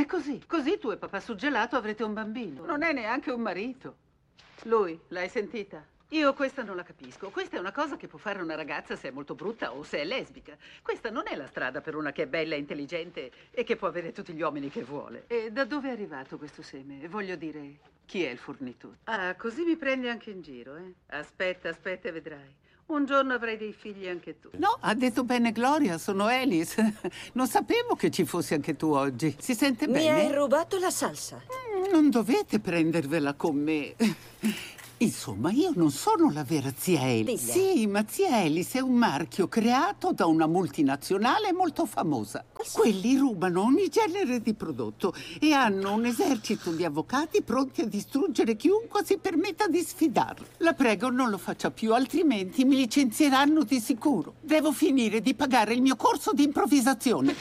È così. Così tu e papà Suggelato avrete un bambino. Non è neanche un marito. Lui, l'hai sentita? Io questa non la capisco. Questa è una cosa che può fare una ragazza se è molto brutta o se è lesbica. Questa non è la strada per una che è bella e intelligente e che può avere tutti gli uomini che vuole. E da dove è arrivato questo seme? Voglio dire, chi è il fornitore? Ah, così mi prendi anche in giro, eh? Aspetta e vedrai. Un giorno avrai dei figli anche tu. No, ha detto bene Gloria, sono Alice. Non sapevo che ci fossi anche tu oggi. Si sente bene? Mi hai rubato la salsa. Non dovete prendervela con me. Insomma, io non sono la vera zia Alice. Dilla. Sì, ma zia Alice è un marchio creato da una multinazionale molto famosa. Quelli rubano ogni genere di prodotto e hanno un esercito di avvocati pronti a distruggere chiunque si permetta di sfidarli. La prego, non lo faccia più, altrimenti mi licenzieranno di sicuro. Devo finire di pagare il mio corso di improvvisazione.